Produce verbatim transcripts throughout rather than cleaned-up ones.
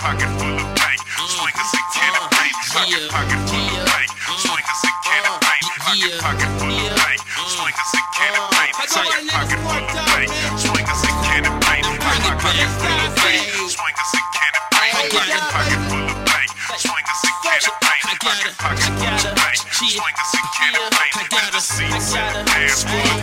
pocket full of bank. Swingers and cannon paint. Pocket, pocket full of bank. Swingers and cannon paint. Pocket, pocket full of bank. Swingers and cannon paint. Pocket, pocket full of bank. Swingers and cannon paint. Pocket, pocket full of bank. Swingers and cannon paint. Pocket, pocket full of bank. Swingers and cannon paint. Pocket, pocket full of bank. Swingers and cannon paint. Let the seats and the dance floor.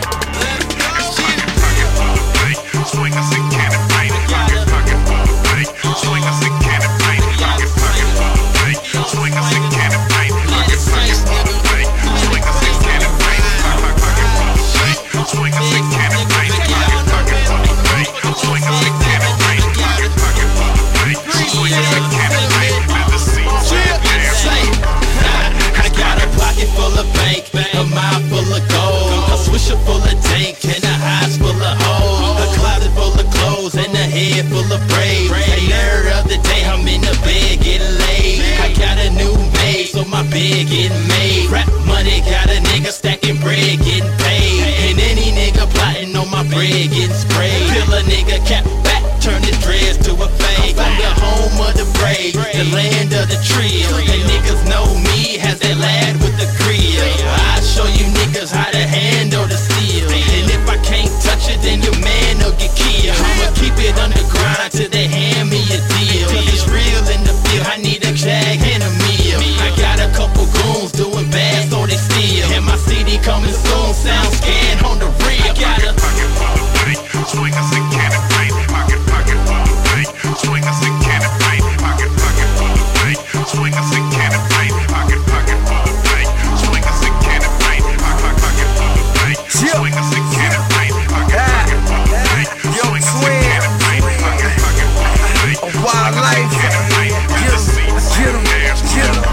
Pocket, pocket full of bank. Swingers and cannon paint. Pocket, pocket full of bank. Swingers and cannon paint. Pocket, pocket full of bank. Swingers and cannon paint. Pocket, pocket full of bank. Swingers and cannon paint. Pocket, pocket full of bank. Swingers and cannon paint. Pocket, pocket full of bank. Swingers and cannon paint. Pocket, pocket full of bank. Swingers and cannon paint. Let the seats and the dance floor. I got a pocket full of bank, a mouth full of gold, a swisher full of dank, and a house full of hoes, a closet full of clothes, and a head full of braids. And every other day I'm in the bed getting laid. I got a new maid, so my bed getting made. Rap money got a nigga stacking bread getting paid, and any nigga plotting on my bread getting sprayed. Till a nigga cap back, turn his dreads to a fade. I'm the home of the brave, the land of the trill, and niggas know me as that lad with the grill. I show you niggas how to handle the steel, and if I can't touch it, then your man will get killed. I'ma keep it underground till they hand me a deal. It's real in the field, I need a jag and a meal. I got a couple goons doing bad, so they steal. And my C D coming soon, sound scan on the real. I got a pocket full of bank. Swingers and cannon paint. Pocket, pocket full of bank. Swingers and cannon paint. Pocket, pocket full of bank. Swingers and cannon paint. Pocket, pocket full of bank. Swingers and cannon paint. Pocket, pocket full of bank. Swingers and cannon paint. Pocket, pocket full of bank. Swingers and cannon paint. Pocket, pocket full of bank. A wild life. Get 'em, get 'em, get 'em.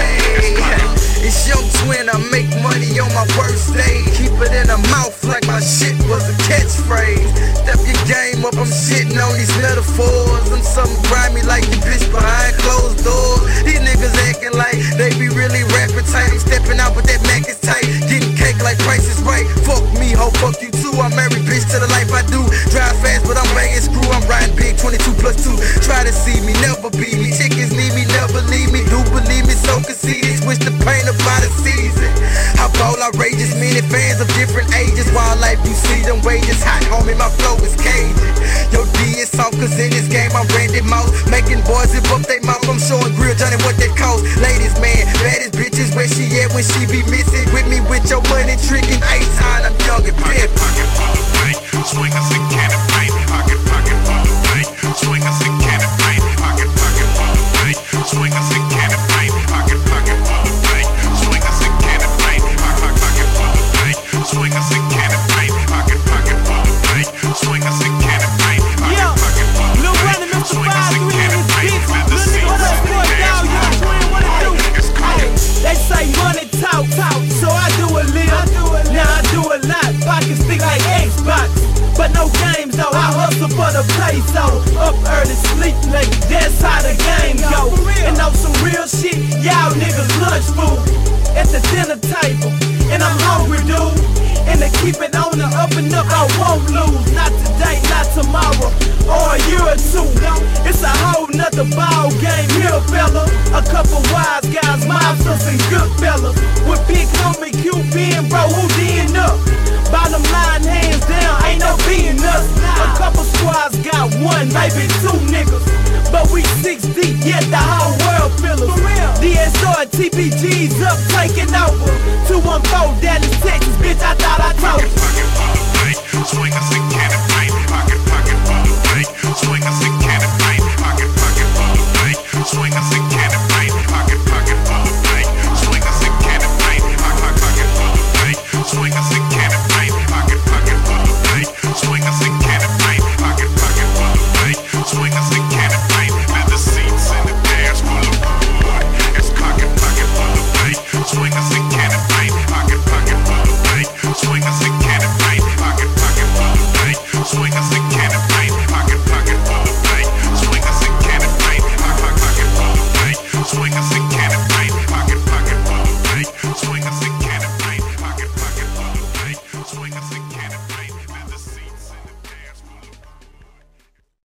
It's Young Twin, I make money on my worst day. Keep it in the mouth like my shit was a catchphrase. Step your game up, I'm shitting on these metaphors. I'm something grimy like the bitch behind closed doors. These niggas acting like they be really rapping tight. I'm stepping out with that Mac is tight. Getting cake like Price is Right. Fuck me, ho, fuck you too. I'm married bitch to the life I do. Drive fast, but I'm banging screw. I'm riding big, twenty-two plus two. Try to see me, never beat me. Chickens need me, never leave me. Do believe me, so conceited. Switch the paint up by the season. I ball outrageous, many fans of different ages. Wildlife, you see them wages hot, homie, my flow is cagey. Yo, D is soft, cause in this game I'm Randy Mouse. Making boys zip up they mouth, I'm showing Grill Johnny what that cost. Ladies, man, baddest bitches, where she at when she be missing? With me with your money tricking, ice high, I'm young and pimp. Pocket full of bank. Swingers and cannon paint. Pocket, pocket full of bank. Swingers and cannon paint. Pocket, pocket full of bank. Swingers and cannon paint. Pocket, pocket full of bank. Swingers and cannon paint. Pocket, pocket full of bank. Swingers and cannon paint. Pocket, pocket full of bank. Swingers and cannon paint. Pocket, pocket full of bank. Swingers and cannon paint. Let the seats and the dance floor. It's cold. They say money talk, talk, so I do a little. Now I do a lot. Pockets stick like Xbox, but no games though. I hustle for the peso. Up early, sleep late. That's how the game go. And know some real shit. Y'all niggas lunch food at the dinner table, and I'm hungry, dude. And to keep it on the up and up, I won't lose. Not today, not tomorrow, or a year or two. It's a whole nother ball game here, fella. A couple wise guys, mobsters and good fellas. With big homie Q being bro, who did up? Bottom line, hands down, ain't no being us. A couple squads got one, maybe two niggas, but we six deep, yet the whole world feel us. D S R, T P G's up, taking over. two one four, Dallas, Texas, bitch, I thought I told you. Pocket full of bank. Swingers and cannon paint. Pocket, pocket full of bank. Swingers and cannon paint. Pocket, pocket full of bank. Swingers and cannon paint. Pocket, pocket full of bank. Swingers and cannon paint. Pocket, pocket full of bank. Swingers and cannon paint. Pocket, pocket full of bank. Swingers and cannon paint. Pocket, pocket full of bank. Swingers and